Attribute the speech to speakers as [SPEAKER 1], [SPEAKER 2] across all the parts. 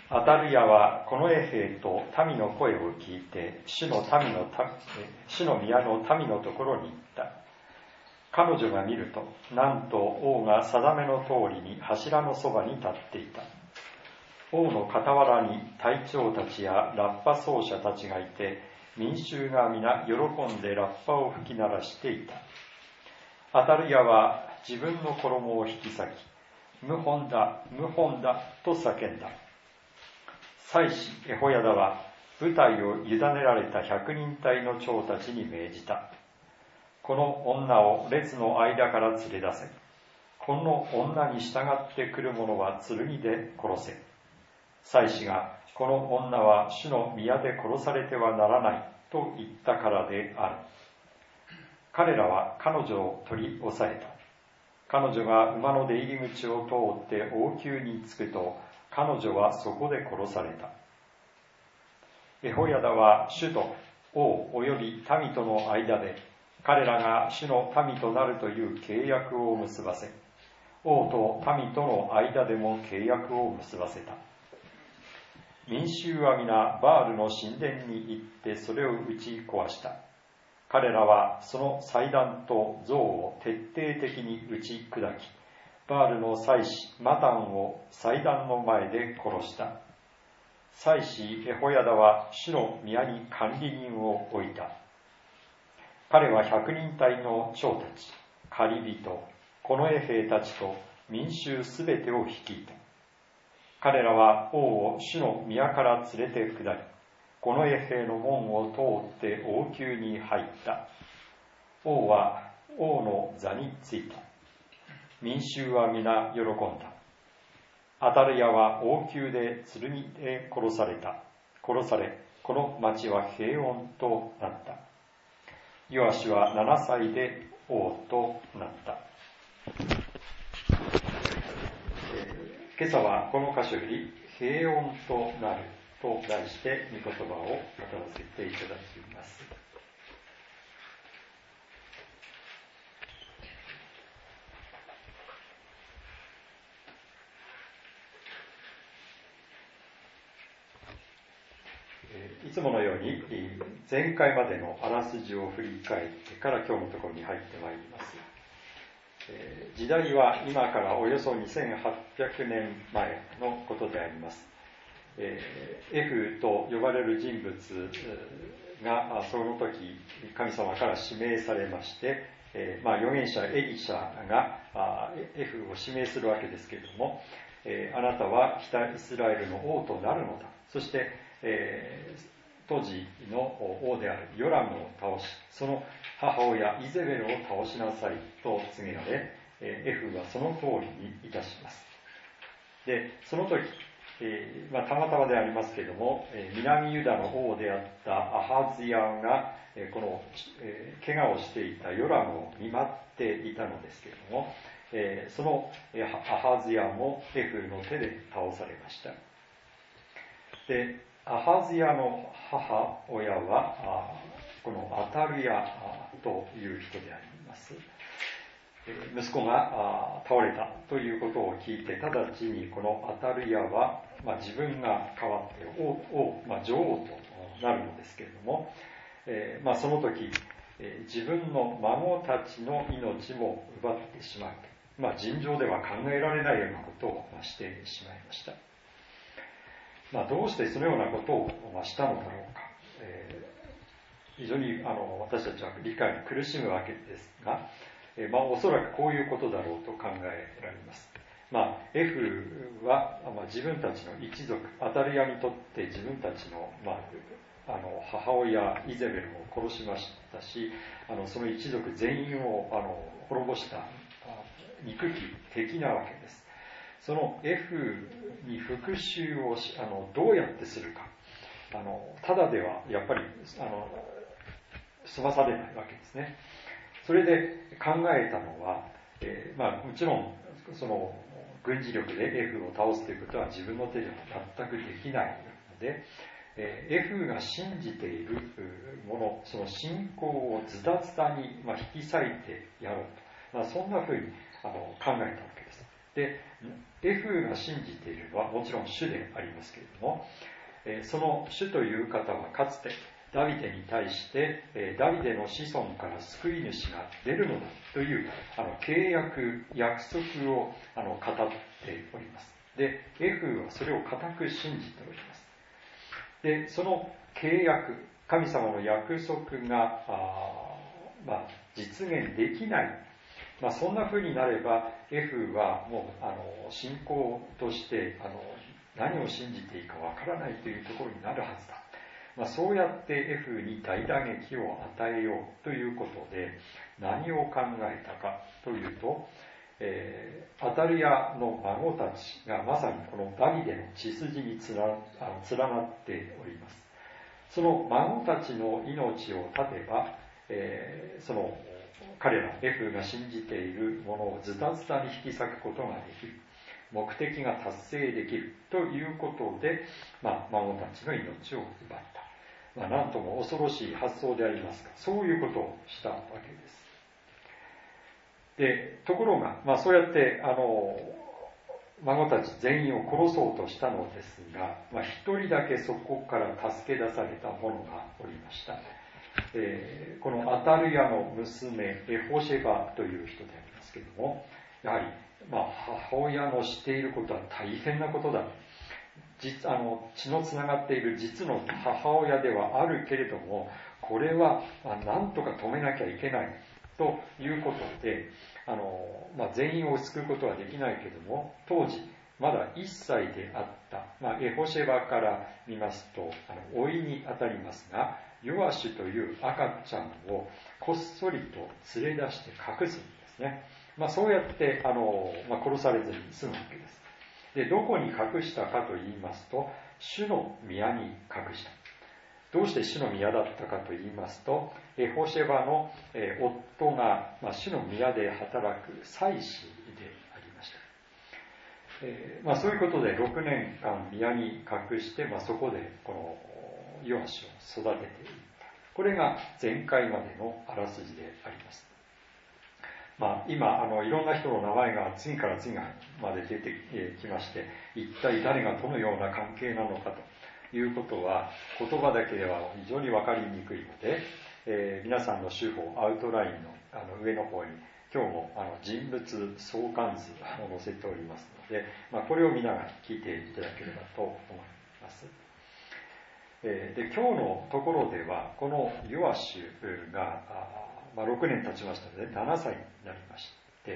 [SPEAKER 1] アタルヤはこの衛兵と民の声を聞いて主の宮の民のところに行った。彼女が見ると、なんと王が定めの通りに柱のそばに立っていた。王の傍らに隊長たちやラッパ奏者たちがいて、民衆が皆喜んでラッパを吹き鳴らしていた。アタルヤは自分の衣を引き裂き、謀反だ、謀反だと叫んだ。祭司エホヤダは部隊を委ねられた100人隊の長たちに命じた。この女を列の間から連れ出せ。この女に従ってくる者は剣で殺せ。祭司が、この女は主の宮で殺されてはならないと言ったからである。彼らは彼女を取り押さえた。彼女が馬の出入り口を通って王宮に着くと、彼女はそこで殺された。エホヤダは主と王および民との間で、彼らが主の民となるという契約を結ばせ、王と民との間でも契約を結ばせた。民衆は皆バールの神殿に行ってそれを打ち壊した。彼らはその祭壇と像を徹底的に打ち砕き、バールの祭司マタンを祭壇の前で殺した。祭司エホヤダは主の宮に管理人を置いた。彼は100人隊の長たち、狩人、近衛兵たちと民衆すべてを率いた。彼らは王を主の宮から連れて下り、近衛兵の門を通って王宮に入った。王は王の座についた。民衆は皆喜んだ。アタルヤは王宮で剣で殺され、この町は平穏となった。ヨアシは7歳で王となった。今朝はこの箇所より平穏となると題して御言葉を語らせていただきます。いつものように前回までのあらすじを振り返ってから今日のところに入ってまいります。時代は今からおよそ2800年前のことであります。エフと呼ばれる人物がその時神様から指名されまして、預言者エリシャがエフを指名するわけですけれども、あなたは北イスラエルの王となるのだ。そして、当時の王であるヨラムを倒し、その母親イゼベルを倒しなさいと告げられ、エフはその通りにいたします。で、その時、たまたまでありますけれども、南ユダの王であったアハズヤが、この、怪我をしていたヨラムを見舞っていたのですけれども、そのアハズヤもエフの手で倒されました。で、アハズヤの母親はこのアタルヤという人であります。息子が倒れたということを聞いて、直ちにこのアタルヤは、自分が代わって女王となるのですけれども、その時、自分の孫たちの命も奪ってしまう、尋常では考えられないようなことをしてしまいました。どうしてそのようなことをしたのだろうか、非常に私たちは理解に苦しむわけですが、おそらくこういうことだろうと考えられます。エフは、自分たちの一族、アタルヤにとって自分たちの、母親イゼベルを殺しましたし、その一族全員を滅ぼした憎き敵なわけです。そのエフに復讐をどうやってするか、ただではやっぱり済まされないわけですね。それで考えたのは、もちろんその軍事力でエフを倒すということは自分の手では全くできないので、エフが信じているもの、その信仰をズタズタに引き裂いてやろうと、そんなふうに考えたわけです。 で、エフが信じているのはもちろん主でありますけれども、その主という方はかつてダビデに対して、ダビデの子孫から救い主が出るのだという契約、約束を語っております。で、エフはそれを固く信じております。で、その契約、神様の約束が実現できない、そんな風になれば、エフはもう信仰として何を信じていいかわからないというところになるはずだ。そうやってエフに大打撃を与えようということで、何を考えたかというと、アタリアの孫たちがまさにこのダビデの血筋に連なっております。その孫たちの命を絶てば、その彼らエフが信じているものをズタズタに引き裂くことができる、目的が達成できるということで、孫たちの命を奪った。なんとも恐ろしい発想でありますが、そういうことをしたわけです。で、ところが、そうやって孫たち全員を殺そうとしたのですが、一人だけそこから助け出された者がおりました。このアタルヤの娘エホシェバという人でありますけれども、やはり、母親のしていることは大変なことだ。血のつながっている実の母親ではあるけれども、これは何とか止めなきゃいけないということで、全員を救うことはできないけれども、当時まだ1歳であった、エホシェバから見ますと甥にあたりますが、ヨアシュという赤ちゃんをこっそりと連れ出して隠すんですね。そうやって殺されずに済むわけです。で、どこに隠したかと言いますと、主の宮に隠した。どうして主の宮だったかと言いますと、エホシェバの夫が主の宮で働く祭司でありました。そういうことで6年間宮に隠して、そこでこのヨアシを育てていった。これが前回までのあらすじであります。今いろんな人の名前が次から次まで出てきまして、一体誰がどのような関係なのかということは言葉だけでは非常に分かりにくいので、皆さんの手法アウトラインの上の方に今日も人物相関図を載せておりますので、これを見ながら聞いていただければと思います。で、今日のところではこのヨアシュが6年経ちましたので7歳になりまして、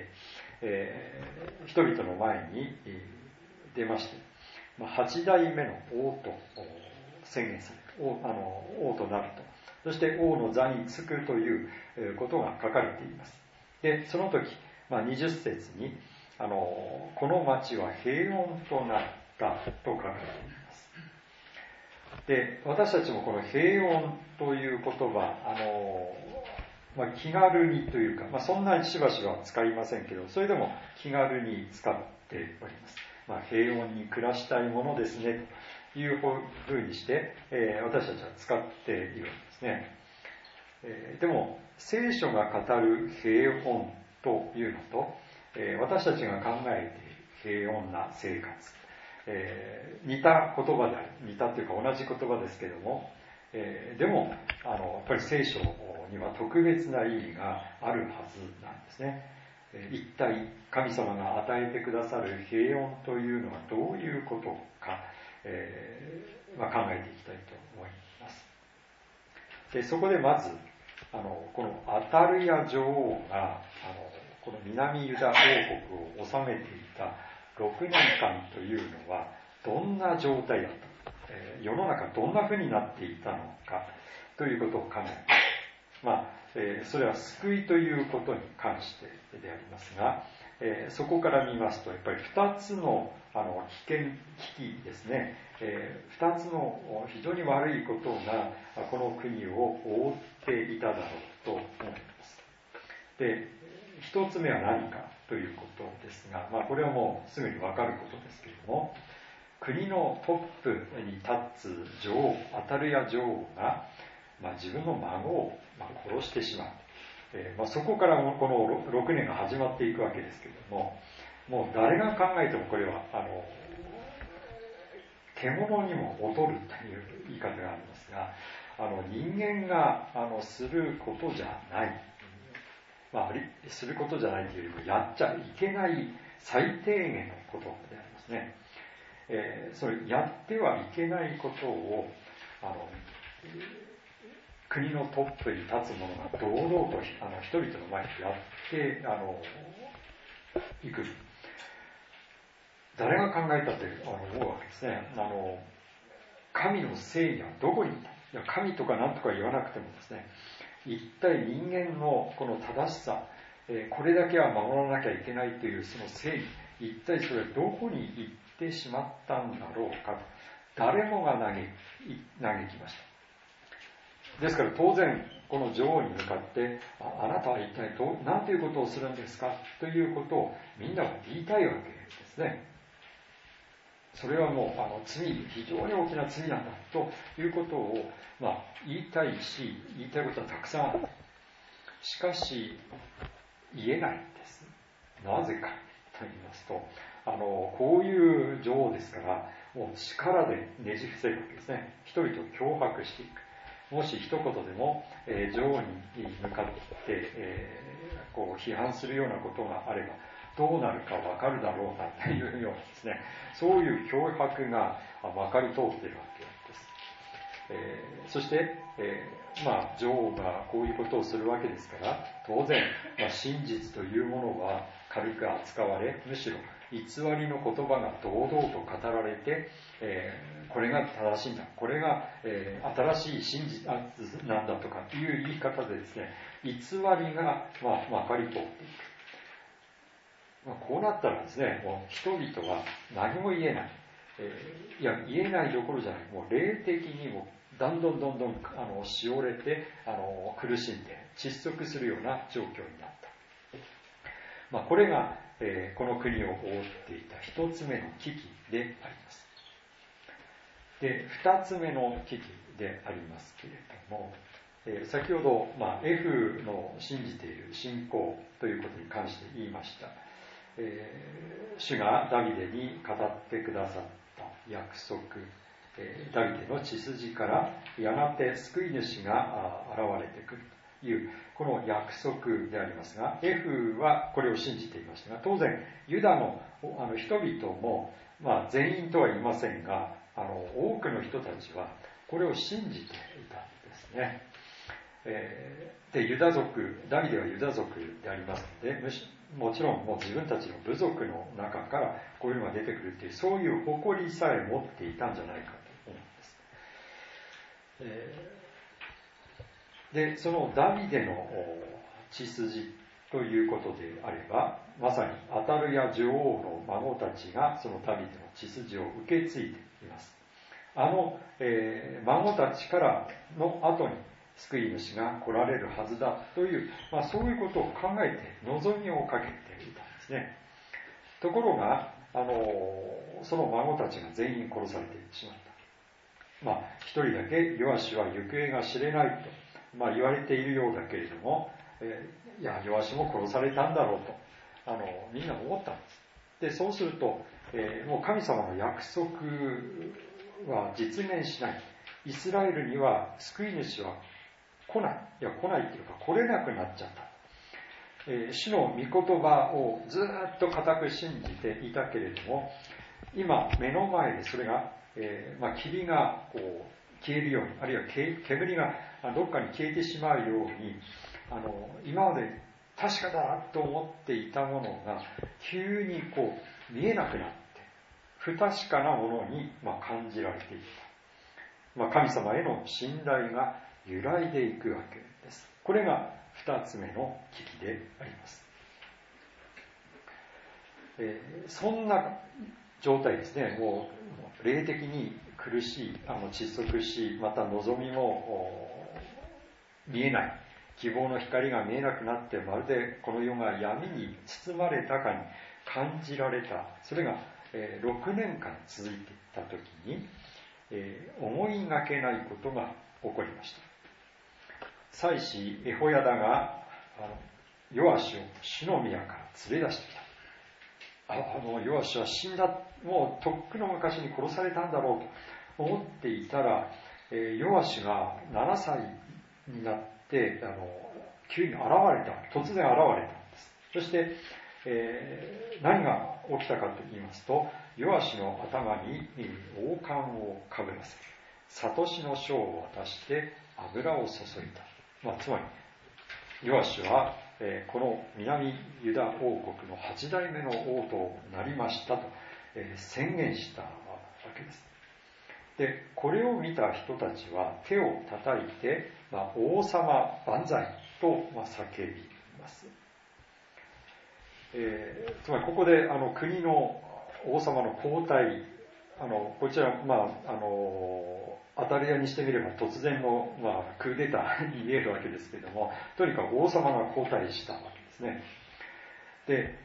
[SPEAKER 1] 人々の前に出まして、8代目の王と宣言される、王となると、そして王の座につくということが書かれています。で、その時、20節にこの町は平穏となったと書かれています。で、私たちもこの平穏という言葉、気軽にというか、そんなにしばしば使いませんけど、それでも気軽に使っております。平穏に暮らしたいものですねというふうにして、私たちは使っているんですね。でも聖書が語る平穏というのと、私たちが考えている平穏な生活、似た言葉である、似たというか同じ言葉ですけども、でもやっぱり聖書には特別な意味があるはずなんですね。一体神様が与えてくださる平穏というのはどういうことか、考えていきたいと思います。で、そこでまずこのアタルヤ女王がこの南ユダ王国を治めていた6年間というのはどんな状態だったのか、世の中どんなふうになっていたのかということを考えます。それは救いということに関してでありますが、そこから見ますとやっぱり2つの危機ですね、2つの非常に悪いことがこの国を覆っていただろうと思います。で、1つ目は何かということですが、これはもうすぐに分かることですけれども、国のトップに立つ女王、アタルヤ女王が、自分の孫を殺してしまう。そこからこの6年が始まっていくわけですけれども、 もう誰が考えてもこれは獣にも劣るという言い方がありますが、人間がすることじゃない、することじゃないというよりもやっちゃいけない最低限のことでありますね。それやってはいけないことを国のトップに立つ者が堂々と人々の前でやっていく。誰が考えたと思うわけですね。神の正義はどこにいた？いや、神とか何とか言わなくてもですね、一体人間のこの正しさ、これだけは守らなきゃいけないというその正義、一体それはどこに行ってしまったんだろうかと、誰もが嘆きました。ですから当然この女王に向かって、あなたは一体何ということをするんですかということをみんなは言いたいわけですね。それはもう罪、非常に大きな罪なんだということを、言いたいし、言いたいことはたくさんある。しかし言えないんです。なぜかと言いますと、こういう女王ですから、もう力でねじ伏せるわけですね。人々を脅迫していく。もし一言でも、女王に向かって、こう批判するようなことがあればどうなるか分かるだろうなというようなですね、そういう脅迫がまかり通っているわけです。そして、女王がこういうことをするわけですから、当然、真実というものは軽く扱われ、むしろ偽りの言葉が堂々と語られて、これが正しいんだ、これが、新しい真実なんだとかいう言い方でですね、偽りが、まかり通っていく。こうなったらですね、もう人々は何も言えない。いや、言えないどころじゃない。もう霊的にもどんどんしおれて、苦しんで窒息するような状況になった。これが、この国を覆っていた一つ目の危機であります。で、二つ目の危機でありますけれども、先ほど、F の信じている信仰ということに関して言いました。主がダビデに語ってくださった約束、ダビデの血筋からやがて救い主が現れてくるというこの約束でありますが、 F はこれを信じていましたが、当然ユダの人々も、全員とは言いませんが、多くの人たちはこれを信じていたんですね。で、ユダ族、ダビデはユダ族でありますので、もちろんもう自分たちの部族の中からこういうのが出てくるという、そういう誇りさえ持っていたんじゃないかと思うんです。で、そのダビデの血筋ということであれば、まさにアタルヤ女王の孫たちがそのダビデの血筋を受け継いでいます。孫たちからの後に救い主が来られるはずだという、そういうことを考えて望みをかけていたんですね。ところがその孫たちが全員殺されてしまった。一人だけヨアシは行方が知れないと、言われているようだけれども、いやヨアシも殺されたんだろうとみんな思ったんです。で、そうすると、もう神様の約束は実現しない。イスラエルには救い主は来ないっていうか来れなくなっちゃった。主の御言葉をずっと固く信じていたけれども、今目の前でそれが、霧がこう消えるように、あるいは煙がどっかに消えてしまうように、今まで確かだと思っていたものが急にこう見えなくなって不確かなものに感じられていった。神様への信頼が揺らいでいくわけです。これが二つ目の危機であります。そんな状態ですね。もう霊的に苦しい、窒息し、また望みも見えない、希望の光が見えなくなって、まるでこの世が闇に包まれたかに感じられた。それが6年間続いていた時に、思いがけないことが起こりました。祭司エホヤダがヨアシを主の宮から連れ出してきた。 ヨアシは死んだ、もうとっくの昔に殺されたんだろうと思っていたら、ヨアシが7歳になって急に現れた、突然現れたんです。そして、何が起きたかと言いますと、ヨアシの頭に王冠をかぶらせ、サトシの章を渡して油を注いだ。つまりヨアシは、この南ユダ王国の8代目の王となりましたと、宣言したわけです。で、これを見た人たちは手を叩いて、王様万歳と叫びます。つまりここで国の王様の交代、こちら、アタリアにしてみれば突然の、クーデターに見えるわけですけれども、とにかく王様が交代したわけですね。で、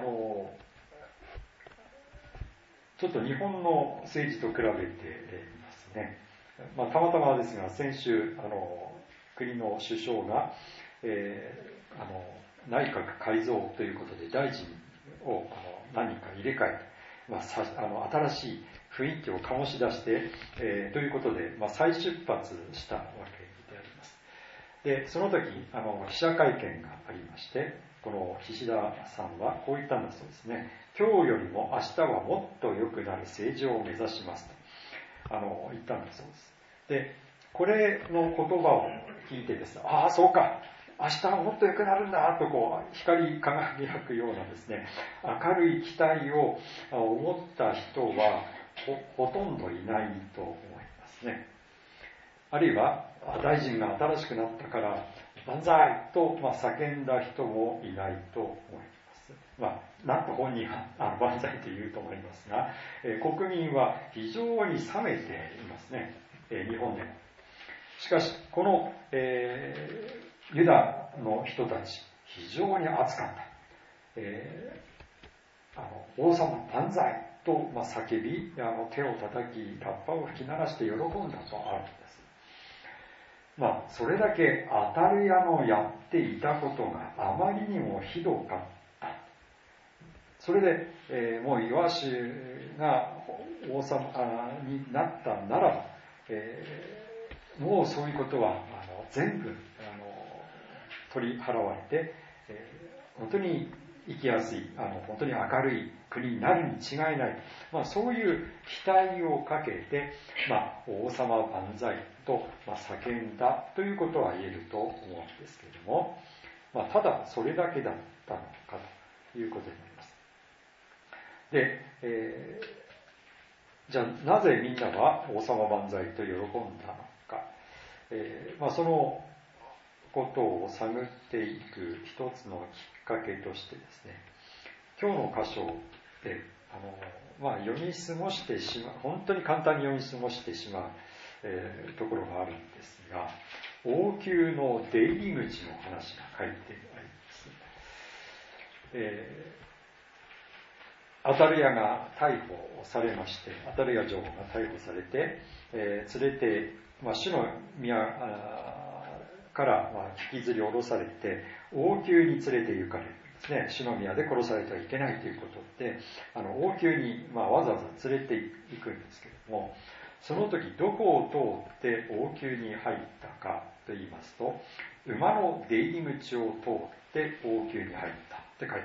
[SPEAKER 1] ちょっと日本の政治と比べてみますね。たまたまですが、先週国の首相が、内閣改造ということで大臣を何人か入れ替えて、新しい雰囲気を醸し出して、ということで、再出発したわけであります。で、その時記者会見がありまして、この岸田さんはこう言ったんだそうですね。今日よりも明日はもっと良くなる政治を目指しますと言ったんだそうです。で、これの言葉を聞いてですね、ああそうか、明日はもっと良くなるんだと光り輝くようなですね、明るい期待を思った人は ほとんどいないと思いますね。あるいは大臣が新しくなったから万歳と叫んだ人もいないと思います。なんと本人は万歳と言うと思いますが、国民は非常に冷めていますね、日本でも。しかしこの、ユダの人たち非常に熱かった、王様万歳と叫び、手を叩きラッパを吹き鳴らして喜んだとあるんです。それだけアタルヤのやっていたことがあまりにもひどかった。それで、もうヨアシが王様になったならば、もうそういうことは全部取り払われて、本当に生きやすい本当に明るい国になるに違いない、そういう期待をかけて、王様万歳と叫んだということは言えると思うんですけれども、ただそれだけだったのかということになります。で、じゃあなぜみんなは王様万歳と喜んだのか、そのことを探っていく一つのきっかけとしてですね、今日の箇所で読み過ごしてしまう、本当に簡単に読み過ごしてしまう、ところがあるんですが、王宮の出入り口の話が書いてあります。アタルヤが逮捕されまして、アタルヤ女王が逮捕されて、連れて、主の宮から引きずり下ろされて王宮に連れて行かれるんですね。主の宮で殺されてはいけないということで、王宮にわざわざ連れて行くんですけれども、その時どこを通って王宮に入ったかと言いますと、馬の出入り口を通って王宮に入ったって書いてある。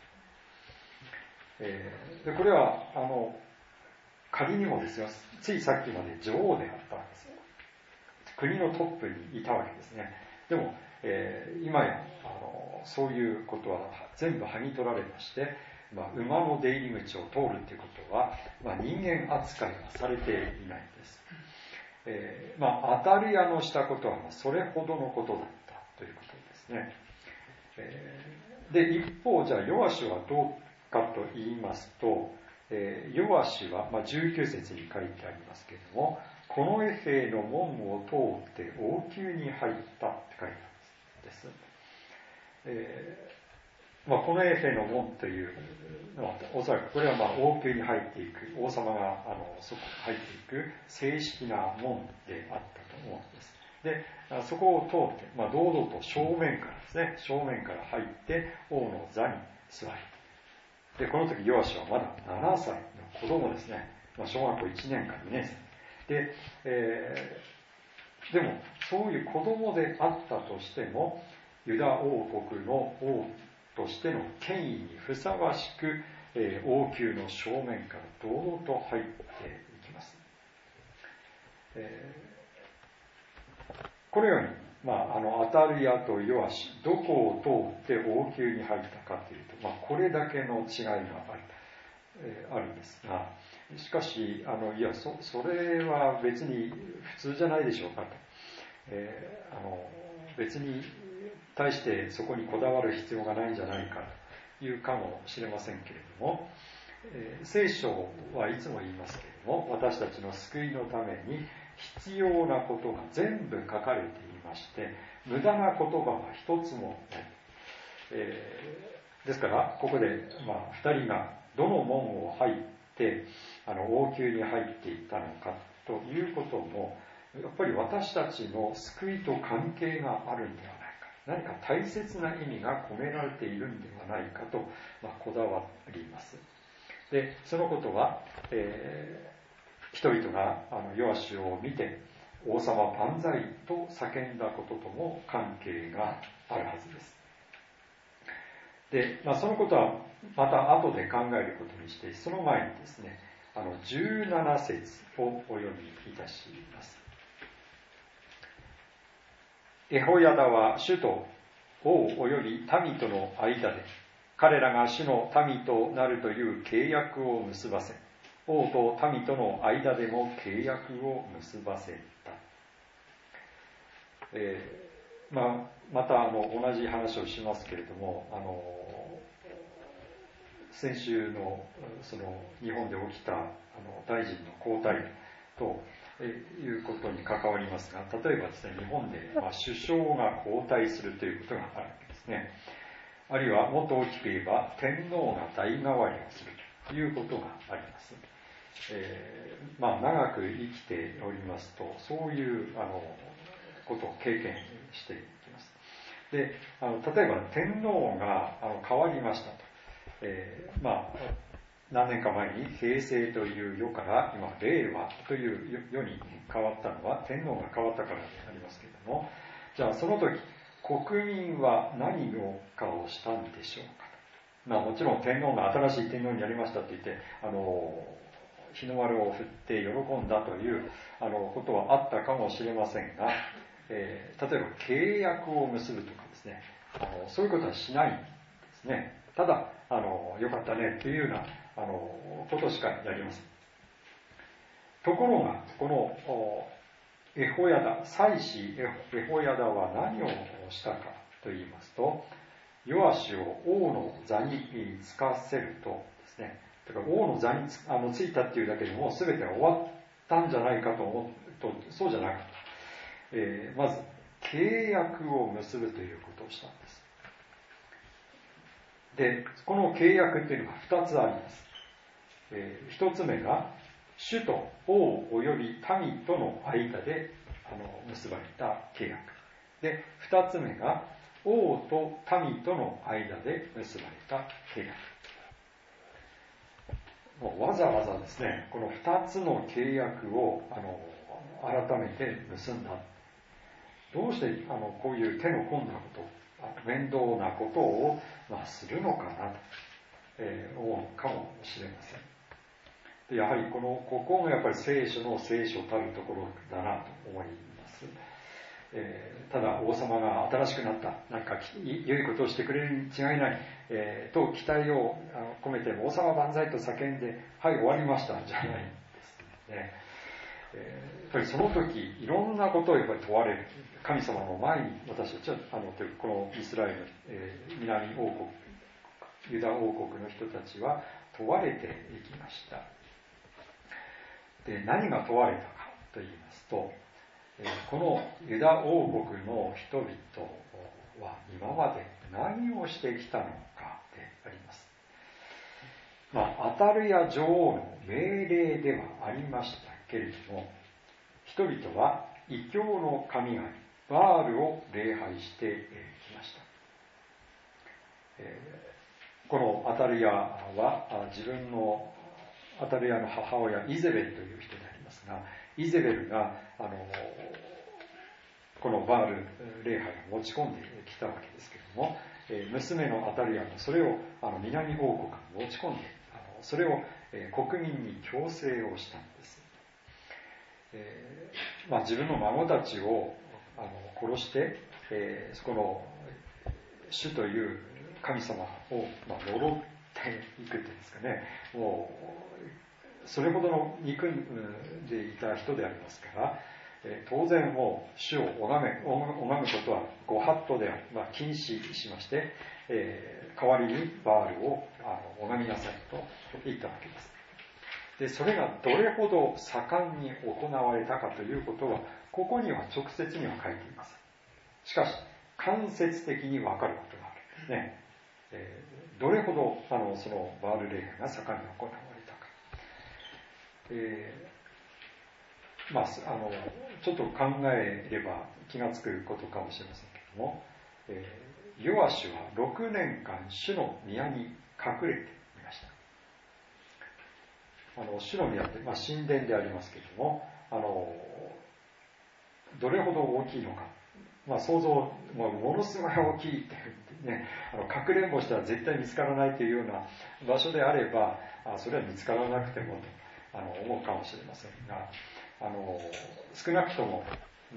[SPEAKER 1] でこれは仮にもですよ、ついさっきまで女王であったわけですよ。国のトップにいたわけですね。でも、今やそういうことは全部剥ぎ取られまして、馬の出入り口を通るということは、人間扱いがされていないんです。アタルヤのしたことはそれほどのことだったということですね。で一方、じゃあヨアシはどうかと言いますと、ヨアシは、19節に書いてありますけれども、このエフェの門を通って王宮に入ったって書いてあるんです。このエフェの門というのは、おそらくこれは王宮に入っていく、王様がそこに入っていく正式な門であったと思うんです。で、そこを通って、堂々と正面からですね、正面から入って王の座に座る。 で、この時ヨアシはまだ7歳の子供ですね。小学校1年か2年生。で、でも、そういう子供であったとしても、ユダ王国の王としての権威にふさわしく、王宮の正面から堂々と入っていきます。このように、アタリアとヨアシ、どこを通って王宮に入ったかというと、これだけの違いがあるんですが、しかし、いや、それは別に普通じゃないでしょうかと。別に対してそこにこだわる必要がないんじゃないかというかもしれませんけれども、聖書はいつも言いますけれども、私たちの救いのために必要なことが全部書かれていまして、無駄な言葉は一つもない。ですから、ここで、2人がどの門を入って王宮に入っていったのかということも、やっぱり私たちの救いと関係があるんではないか、何か大切な意味が込められているんではないかと、こだわります。で、そのことは、人々がヨアシを見て王様万歳と叫んだこととも関係があるはずです。で、そのことはまた後で考えることにして、その前にですね、17節をお読みいたします。エホヤダは主と王および民との間で、彼らが主の民となるという契約を結ばせ、王と民との間でも契約を結ばせた。また同じ話をしますけれども、先週のその日本で起きた大臣の交代ということに関わりますが、例えばですね、日本で首相が交代するということがあるわけですね。あるいはもっと大きく言えば天皇が代替わりをするということがあります。長く生きておりますと、そういうことを経験していきます。で、例えば天皇が変わりましたと。何年か前に平成という世から今令和という世に変わったのは天皇が変わったからでありますけれども、じゃあその時国民は何かをしたんでしょうか。もちろん天皇が新しい天皇になりましたと言って日の丸を振って喜んだということはあったかもしれませんが、例えば契約を結ぶとかですね、そういうことはしないんですね。ただよかったねというようなことしかやりません。ところがこのエホヤダ、祭司エホヤダは何をしたかと言いますと、ヨアシを王の座につかせるとですね、だから王の座についたっていうだけでも全てが終わったんじゃないかと思うと、そうじゃなかった。まず契約を結ぶということをしたんです。で、この契約っていうのが2つあります。1つ目が主と王および民との間で結ばれた契約で、2つ目が王と民との間で結ばれた契約。もうわざわざですね、この2つの契約を改めて結んだ。どうしてこういう手の込んだこと、面倒なことを、するのかなと、思うかもしれません。でやはりここがやっぱり聖書の聖書たるところだなと思います。ただ王様が新しくなった、何か良いことをしてくれるに違いない、と期待を込めて王様万歳と叫んで、はい終わりましたじゃないんですね。やっぱりその時いろんなことをやっぱり問われる。神様の前に私たちはこのイスラエル、南王国ユダ王国の人たちは問われていきました。で、何が問われたかと言いますと、このユダ王国の人々は今まで何をしてきたのかであります。アタルヤ女王の命令ではありましたけれども、人々は異教の神々バールを礼拝してきました。 このアタリアは自分のアタリアの母親イゼベルという人でありますが、イゼベルがこのバール礼拝を持ち込んできたわけですけれども、娘のアタリアがそれを南王国に持ち込んで、それを国民に強制をしたんです。自分の孫たちを殺して、そこの主という神様を呪っていくっていうんですかね、もうそれほどの憎んでいた人でありますから、当然もう主を拝むことはご法度である、禁止しまして、代わりにバールを拝みなさいと言ったわけです。で、それがどれほど盛んに行われたかということは、ここには直接には書いていません。しかし、間接的に分かることがあるんですね。どれほどそのバール礼拝が盛んに行われたか。ちょっと考えれば気がつくことかもしれませんけれども、ヨアシュは6年間主の宮に隠れていました。主の宮って、神殿でありますけれども、どれほど大きいのか、想像、ものすごい大きいってね、かくれんぼしたら絶対見つからないというような場所であれば、それは見つからなくてもと思うかもしれませんが、少なくとも、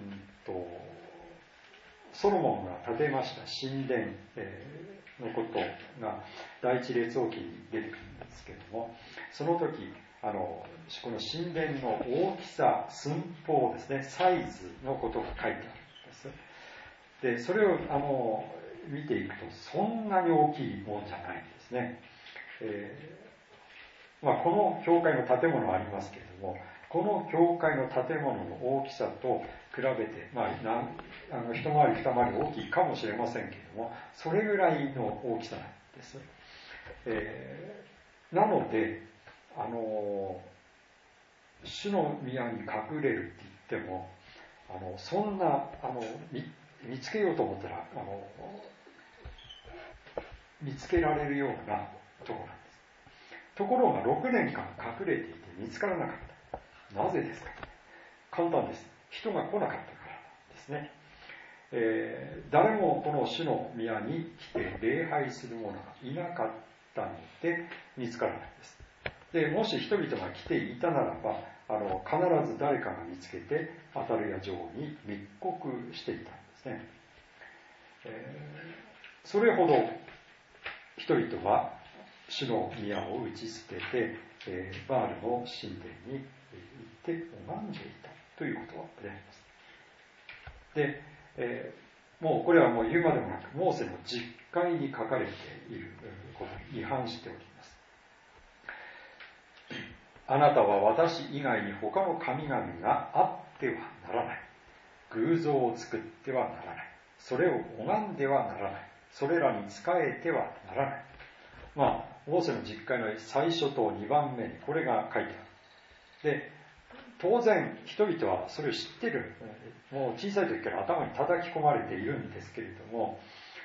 [SPEAKER 1] ソロモンが建てました神殿、のことが第一列王記に出てくるんですけれども、その時この神殿の大きさ、寸法ですね、サイズのことが書いてあるんです。で、それを見ていくとそんなに大きいもんじゃないんですね。この教会の建物ありますけれども、この教会の建物の大きさと比べて、一回り二回り大きいかもしれませんけれども、それぐらいの大きさなんです。なので、主の宮に隠れるって言っても、そんな見つけようと思ったら見つけられるようなところなんです。ところが6年間隠れていて見つからなかった。なぜですか？簡単です。人が来なかったからですね。誰もこの主の宮に来て礼拝する者がいなかったので見つからないんです。で、もし人々が来ていたならば、必ず誰かが見つけてアタリア城に密告していたんですね。それほど人々は主の宮を打ち捨てて、バールの神殿に行って拝んでいたということであります。で、もうこれはもう言うまでもなく、モーセの実会に書かれていることに違反しております。あなたは私以外に他の神々があってはならない。偶像を作ってはならない。それを拝んではならない。それらに仕えてはならない。モーセの実会の最初と2番目にこれが書いてある。で、当然人々はそれを知ってる。もう小さい時から頭に叩き込まれているんですけれども、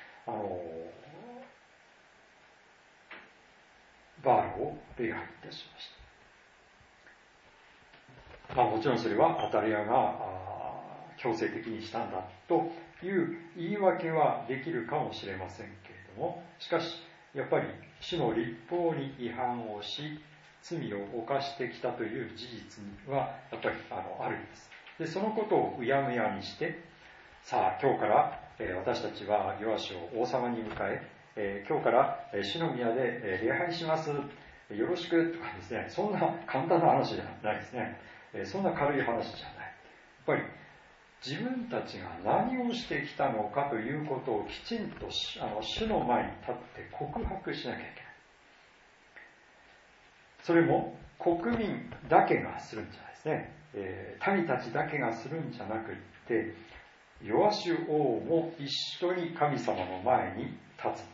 [SPEAKER 1] バールを礼拝いたしました。もちろんそれはアタリアが強制的にしたんだという言い訳はできるかもしれませんけれども、しかしやっぱり主の律法に違反をし罪を犯してきたという事実はやっぱりあるんです。で、そのことをうやむやにして、さあ今日から、私たちはヨアシを王様に迎え、今日から主の宮で礼拝します、よろしくとかですね、そんな簡単な話じゃないですね。そんな軽い話じゃない。やっぱり自分たちが何をしてきたのかということをきちんと主の前に立って告白しなきゃいけない。それも国民だけがするんじゃないですね。民たちだけがするんじゃなくって、ヨアシュ王も一緒に神様の前に立つんです。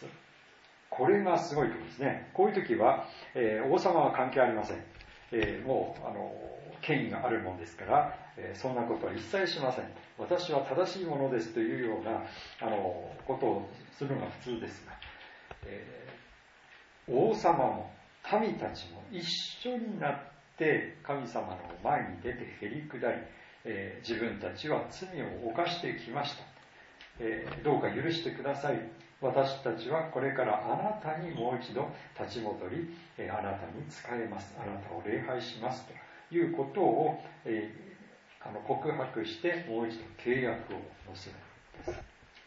[SPEAKER 1] これがすごいことですね。こういう時は、王様は関係ありません。もう権威があるもんですから、そんなことは一切しません。私は正しいものですというようなことをするのが普通ですが、 王様も民たちも一緒になって神様の前に出てへりくだり、自分たちは罪を犯してきました、どうか許してください。私たちはこれからあなたにもう一度立ち戻り、あなたに仕えます、あなたを礼拝しますということを、告白してもう一度契約を結ぶんです。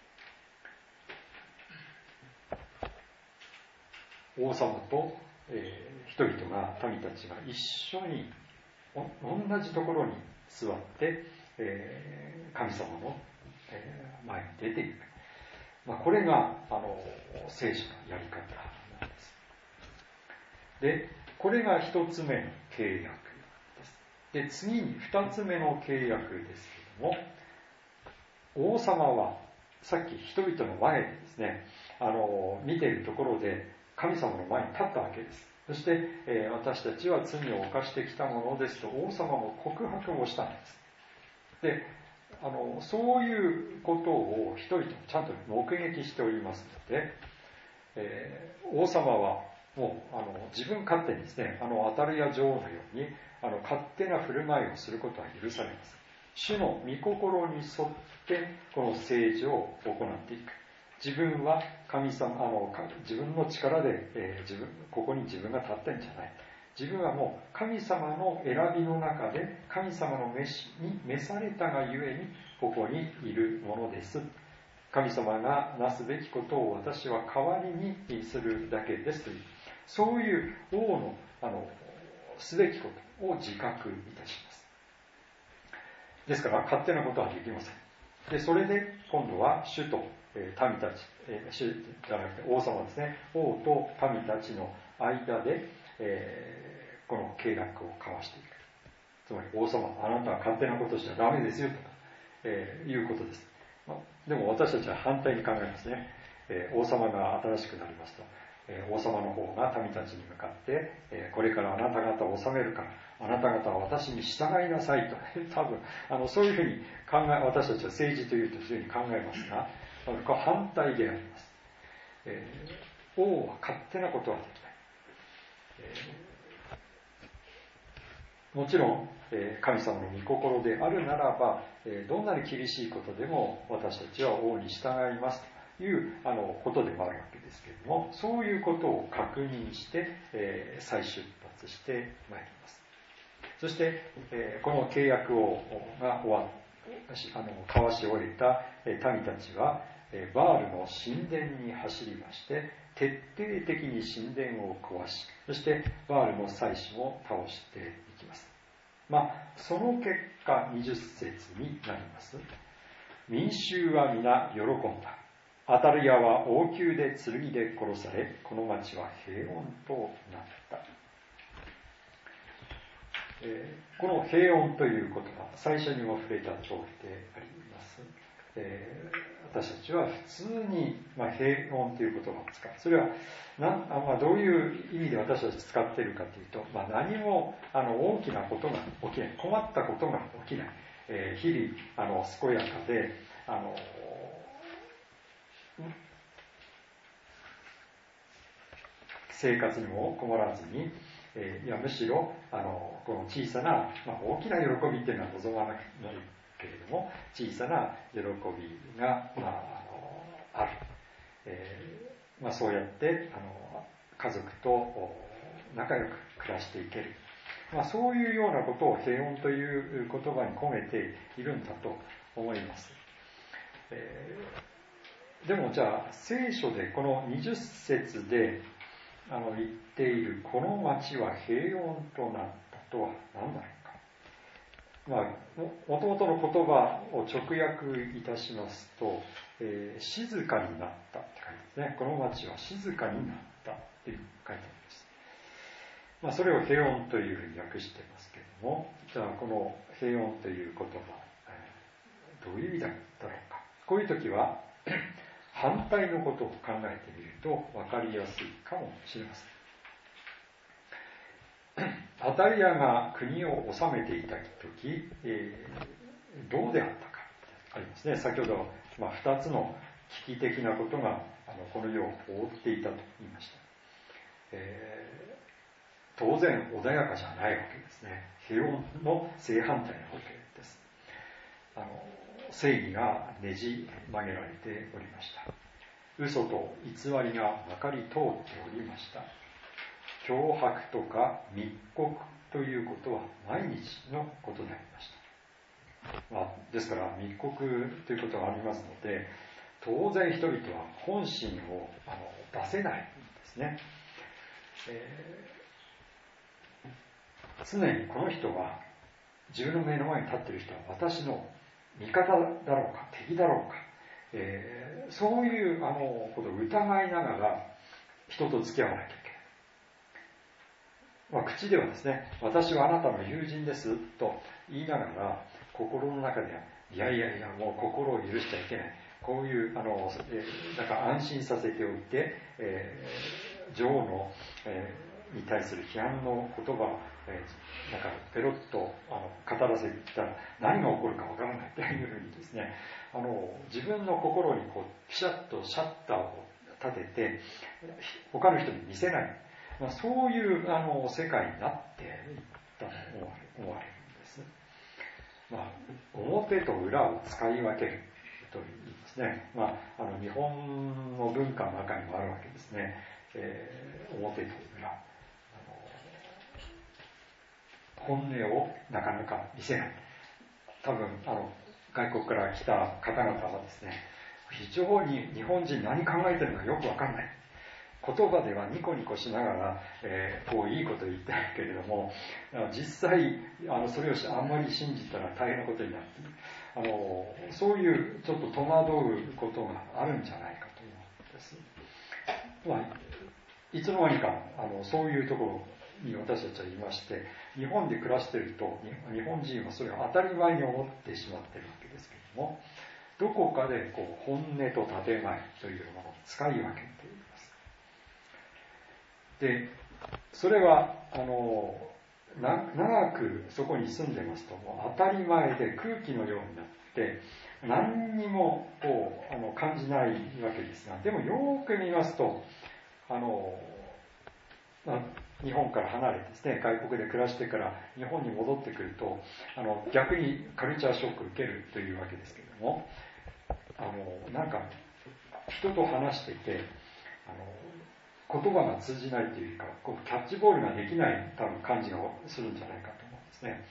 [SPEAKER 1] 王様と、人々が民たちが一緒に同じところに座って、神様の、前に出ていく、これが聖書のやり方なんです。で、これが一つ目の契約です。で、次に二つ目の契約ですけれども、王様はさっき人々の前でですね、見ているところで神様の前に立ったわけです。そして、私たちは罪を犯してきたものですと王様も告白をしたんです。で、そういうことを人々もちゃんと目撃しておりますので、王様はもう自分勝手にですね、アタルヤ女王のように勝手な振る舞いをすることは許されます。主の御心に沿ってこの政治を行っていく。自分は神様、自分の力で、ここに自分が立ってんじゃない。自分はもう神様の選びの中で神様の召しに召されたがゆえにここにいるものです。神様がなすべきことを私は代わりにするだけですという、そういう王のすべきことを自覚いたします。ですから勝手なことはできません。で、それで今度は主と民たち、主じゃなくて王様ですね、王と民たちの間で、この契約を交わしていく。つまり王様、あなたは勝手なことしちゃダメですよと、いうことです。でも私たちは反対に考えますね。王様が新しくなりますと、王様の方が民たちに向かって、これからあなた方を治めるからあなた方は私に従いなさいと多分そういうふうに私たちは政治というとそういうふうに考えますが、反対であります。王は勝手なことはできない。もちろん、神様の御心であるならば、どんなに厳しいことでも私たちは王に従いますということでもあるわけですけれども、そういうことを確認して、再出発してまいります。そして、この契約が交わし終えた民たちは、バールの神殿に走りまして、徹底的に神殿を壊し、そしてバールの祭司も倒していきます。その結果、20節になります。民衆は皆喜んだ。アタルヤは王宮で剣で殺され、この町は平穏となった。この平穏という言葉、最初にも触れた通りであります。私たちは普通に、平穏という言葉を使う。それはどういう意味で私たち使っているかというと、何も大きなことが起きない、困ったことが起きない、日々健やかで生活にも困らずに、むしろこの小さな、大きな喜びっていうのは望まないけれども、小さな喜びが、ある、そうやって家族と仲良く暮らしていける、そういうようなことを平穏という言葉に込めているんだと思います。でもじゃあ聖書でこの20節で言っているこの町は平穏となったとは何なのか。もともとの言葉を直訳いたしますと、静かになったって書いてますね。この町は静かになったっていう書いてあります。それを平穏というふうに訳していますけれども、じゃあこの平穏という言葉、どういう意味だったろうか。こういう時は反対のことを考えてみると分かりやすいかもしれません。アタリアが国を治めていた時、どうであったかありますね。先ほど、2つの危機的なことがこの世を覆っていたと言いました。 当然穏やかじゃないわけですね。平穏の正反対なわけです。正義がねじ曲げられておりました。嘘と偽りがまかり通っておりました。脅迫とか密告ということは毎日のことでありました。ですから密告ということがありますので、当然人々は本心を出せないんですね。常にこの人は、自分の目の前に立っている人は私の味方だろうか敵だろうか、そういうことを疑いながら人と付き合わなきゃいけない。口ではですね、私はあなたの友人ですと言いながら、心の中ではいやいやいや、もう心を許しちゃいけない、こういうなんか安心させておいて、女王の、に対する批判の言葉を、なんかペロッと語らせたら何が起こるかわからないというふうにですね、自分の心にこうピシャッとシャッターを立てて他の人に見せない、そういう世界になっていったと思われるんです。表と裏を使い分けると言いますね。日本の文化の中にもあるわけですね。表と裏、本音をなかなか見せない。多分外国から来た方々はですね、非常に日本人何考えてるのかよくわかんない。言葉ではニコニコしながら、こういいこと言ってるけれども、実際それをあんまり信じたら大変なことになっている。そういうちょっと戸惑うことがあるんじゃないかと思うんです。いつの間にかそういうところに私たちはいまして、日本で暮らしていると日本人はそれを当たり前に思ってしまっているわけですけれども、どこかで本音と建前というものを使い分けています。で、それは長くそこに住んでますと、もう当たり前で空気のようになって何にも感じないわけですが、でもよく見ますと日本から離れてですね、外国で暮らしてから日本に戻ってくると逆にカルチャーショックを受けるというわけですけれども、なんか人と話していて言葉が通じないというか、キャッチボールができない多分感じがするんじゃないかと思うんですね。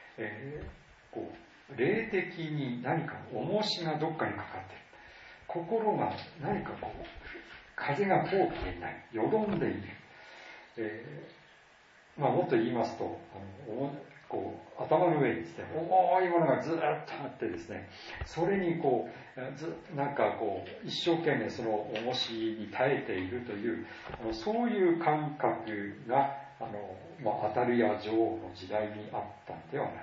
[SPEAKER 1] 霊的に何か重しがどっかにかかっている。心が何か風が通っていない、よどんでいる。もっと言いますと、頭の上にですね、重いものがずっとあってですね、それに一生懸命その重しに耐えているという、そういう感覚がアタリア女王の時代にあったんではないか。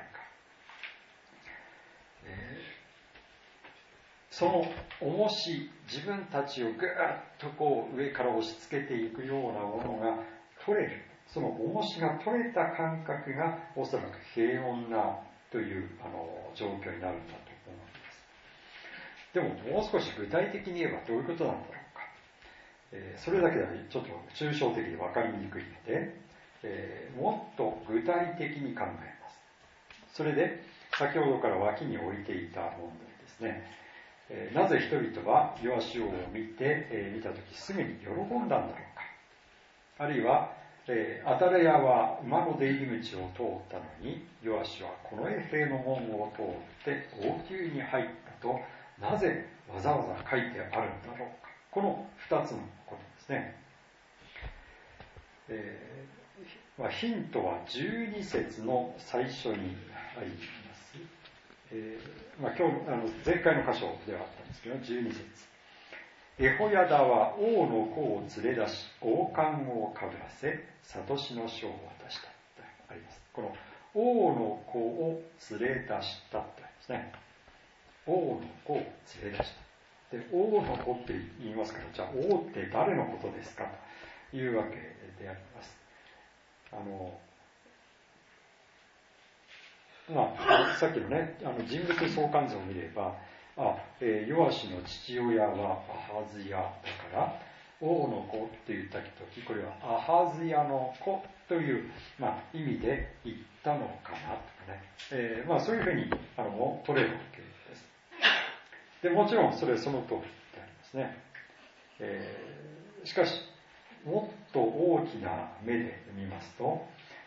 [SPEAKER 1] その重し、自分たちをぐーっと上から押し付けていくようなものが取れる。その重しが取れた感覚がおそらく平穏なという状況になるんだと思うんです。でももう少し具体的に言えばどういうことなんだろうか。それだけではちょっと抽象的で分かりにくいので、もっと具体的に考えます。それで先ほどから脇に置いていた問題ですね。なぜ人々はヨアシ王を見たときすぐに喜んだんだろうか。あるいはアタレヤは馬の出入り口を通ったのに、ヨアシはこの衛兵の門を通って王宮に入ったとなぜわざわざ書いてあるんだろうか。この2つのことですね。ヒントは12節の最初にあります。今日前回の箇所ではあったんですけど、12節。エホヤダは王の子を連れ出し、王冠をかぶらせ、諭しの書を渡したとあります。この王の子を連れ出したとありますね。王の子を連れ出した。で、王の子って言いますから、じゃあ王って誰のことですかというわけであります。さっきのね、人物相関図を見れば、ヨアシの父親はアハズヤだから、 王の子って言った時、これはアハズヤの子という、意味で言ったのかなとかね、そういうふうにも取れるわけです。でもちろんそれはその通りでありますね。しかしもっと大きな目で見ますと、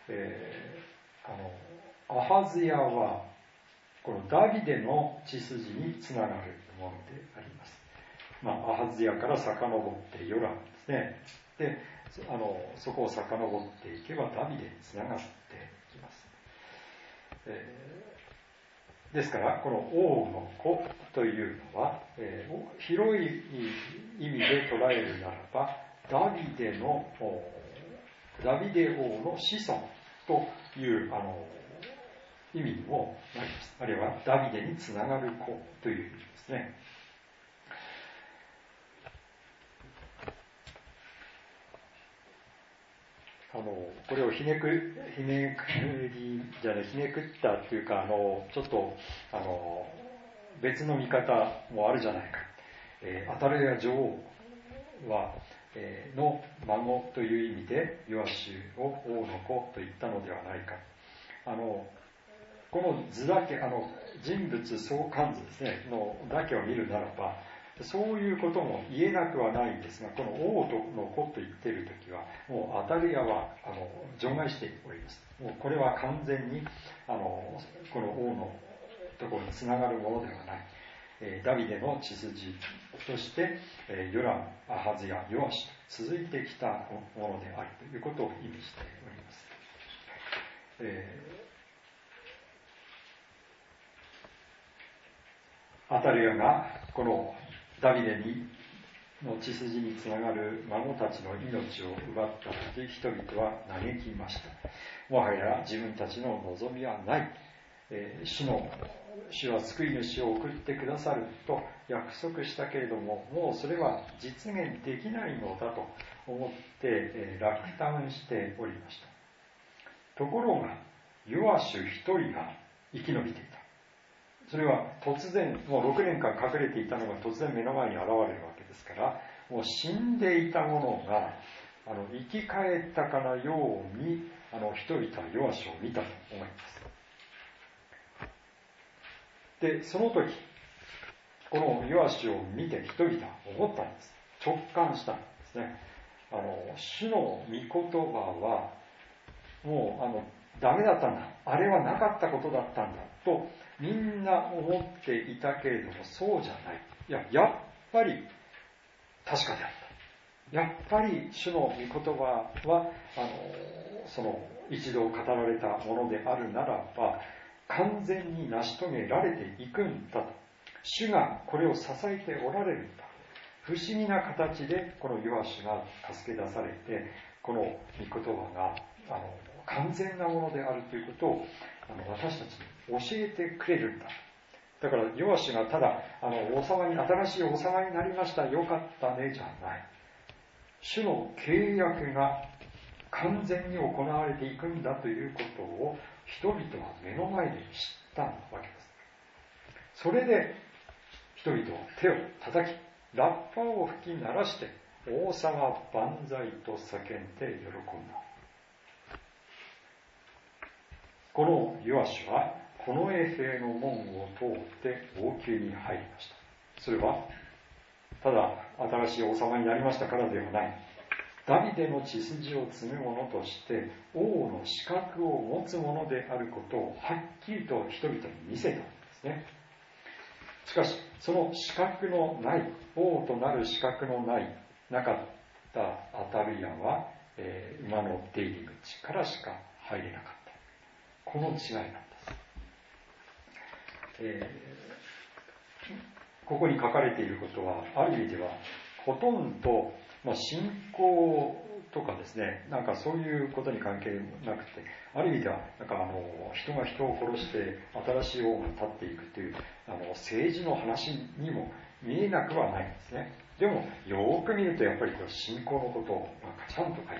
[SPEAKER 1] アハズヤはこのダビデの血筋につながるものであります。アハズヤから遡ってヨラムですね。で、そこを遡っていけばダビデにつながっていきます。ですからこの王の子というのは、広い意味で捉えるならばダビデ王の子孫という意味にもなります。あるいはダビデにつながる子という意味ですね。これをひねくったというか、ちょっと別の見方もあるじゃないか。アタレヤ女王は、の孫という意味でヨアシュを王の子と言ったのではないか。この図だけ、人物相関図ですねのだけを見るならば、そういうことも言えなくはないんですが、この王の子と言っているときは、もうアタリアは除外しております。もうこれは完全にこの王のところにつながるものではない。ダビデの血筋として、ヨラム、アハズヤ、ヨアシと続いてきたものであるということを意味しております。アタリアがこのダビデの血筋につながる孫たちの命を奪った時、人々は嘆きました。もはや自分たちの望みはない。主は救い主を送ってくださると約束したけれども、もうそれは実現できないのだと思って落胆しておりました。ところがヨアシュ一人が生き延びていた。それは突然、もう6年間隠れていたのが突然目の前に現れるわけですから、もう死んでいたものが生き返ったかのように人々はヨアシュを見たと思います。で、その時このヨアシュを見て人々は思ったんです。直感したんですね。主の御言葉はもうダメだったんだ、あれはなかったことだったんだとみんな思っていたけれども、そうじゃない。やっぱり確かであった。やっぱり主の御言葉はその一度語られたものであるならば完全に成し遂げられていくんだと。主がこれを支えておられるんだ。不思議な形でこのヨアシュが助け出されて、この御言葉が完全なものであるということを私たちに教えてくれるんだ。だからヨアシュがただ新しい王様になりました、よかったねじゃない。主の契約が完全に行われていくんだということを人々は目の前で知ったわけです。それで人々は手を叩き、ラッパを吹き鳴らして王様万歳と叫んで喜んだ。このヨアシュはこの衛兵の門を通って王宮に入りました。それはただ新しい王様になりましたからではない。ダビデの血筋を継ぐ者として王の資格を持つ者であることをはっきりと人々に見せたんですね。しかしその資格のない、王となる資格のなかったアタリアは、馬の出入り口からしか入れなかった。この違いなんです。ここに書かれていることはある意味ではほとんど、信仰とかですね、なんかそういうことに関係なくて、ある意味ではなんか人が人を殺して新しい王が立っていくという政治の話にも見えなくはないんですね。でもよく見るとやっぱりこれ信仰のことをちゃんと書いてある。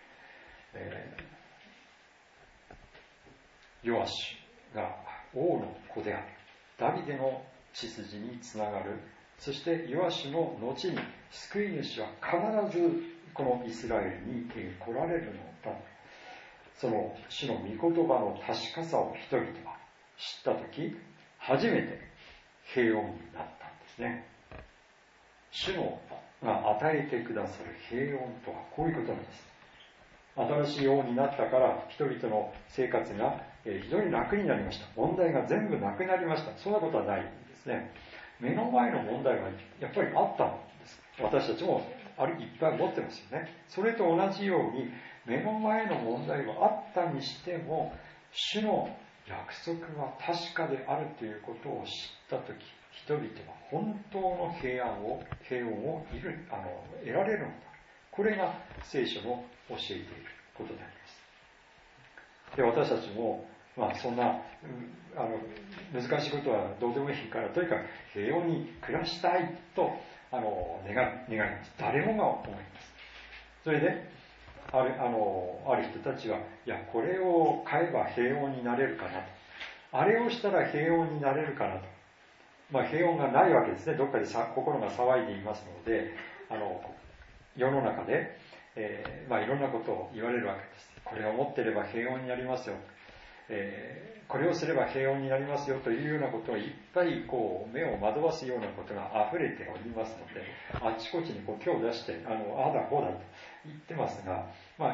[SPEAKER 1] ヨアシュが王の子である、ダビデの血筋につながるそしてヨアシュの後に救い主は必ずこのイスラエルに来られるのだ。その主の御言葉の確かさを人々は知ったとき、初めて平穏になったんですね。主のが与えてくださる平穏とはこういうことなんです。新しい王になったから人々の生活が非常に楽になりました。問題が全部なくなりました。そんなことはないんですね。目の前の問題はやっぱりあったんです。私たちもいっぱい持ってますよね。それと同じように目の前の問題はあったにしても、主の約束が確かであるということを知ったとき、人々は本当の平穏を得られるのだ。これが聖書の教えていることであります。で、私たちも、そんな、難しいことはどうでもいいから、とにかく平穏に暮らしたいと、願います。誰もが思います。それで、ある人たちは、いや、これを買えば平穏になれるかなと。あれをしたら平穏になれるかなと。平穏がないわけですね。どっかで心が騒いでいますので、世の中で、いろんなことを言われるわけです。これを持ってれば平穏になりますよ。これをすれば平穏になりますよというようなことをいっぱい目を惑わすようなことが溢れておりますので、あちこちに手を出して、ああだこうだと言ってますが、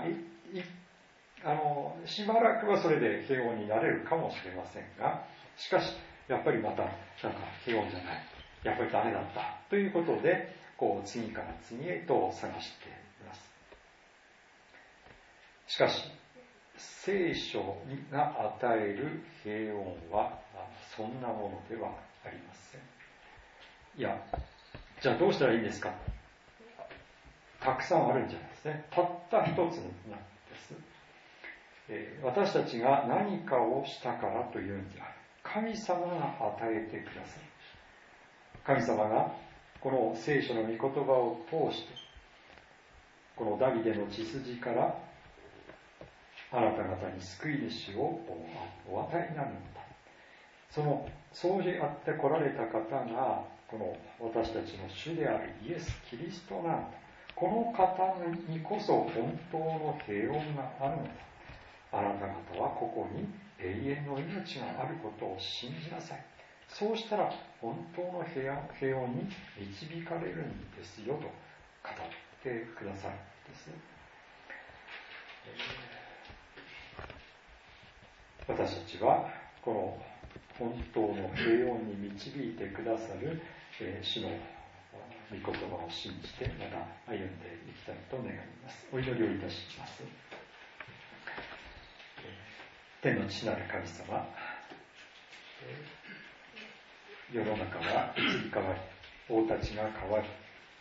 [SPEAKER 1] しばらくはそれで平穏になれるかもしれませんが、しかし、やっぱりまた、平穏じゃない。やっぱりダメだった。ということで、次から次へと探しています。しかし、聖書が与える平穏はそんなものではありません。いや、じゃあどうしたらいいんですか？たくさんあるんじゃないですね。たった一つなんです。私たちが何かをしたからというんである。神様が与えてくださる。神様がこの聖書の御言葉を通して、このダビデの血筋からあなた方に救い主をお与えになるのだ。そうであって来られた方が、この私たちの主であるイエス・キリストなんだ。この方にこそ本当の平穏があるのだ。あなた方はここに永遠の命があることを信じなさい。そうしたら本当の平穏に導かれるんですよと語ってくださるんです。私たちはこの本当の平穏に導いてくださる主の御言葉を信じてまた歩んでいきたいと願います。お祈りをいたします。天の父なる神様、世の中は移り変わり、王たちが変わり、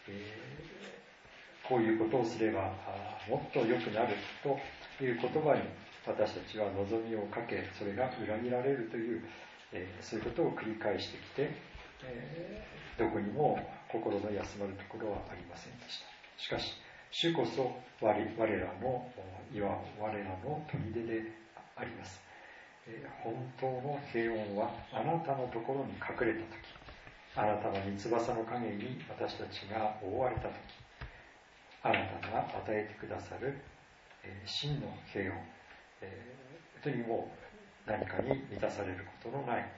[SPEAKER 1] こういうことをすればもっと良くなるという言葉に私たちは望みをかけ、それが裏切られるという、そういうことを繰り返してきて、どこにも心の休まるところはありませんでした。しかし、主こそ我らの岩、我らの砦であります。本当の平穏はあなたのところに隠れたとき、あなたの御翼の陰に私たちが覆われたとき、あなたが与えてくださる真の平穏、本当にもう何かに満たされることのない、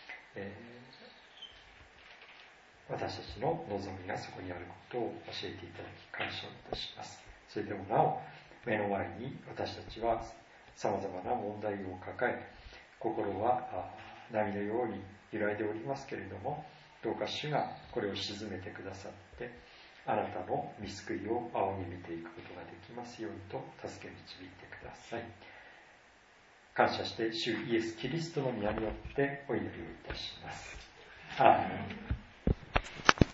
[SPEAKER 1] 私たちの望みがそこにあることを教えていただき感謝いたします。それでもなお目の前に私たちはさまざまな問題を抱え、心は波のように揺らいでおりますけれども、どうか主がこれを鎮めてくださって、あなたの御救いを仰ぎ見ていくことができますようにと助け導いてください。感謝して主イエス・キリストの御名によってお祈りをいたします。アーメン。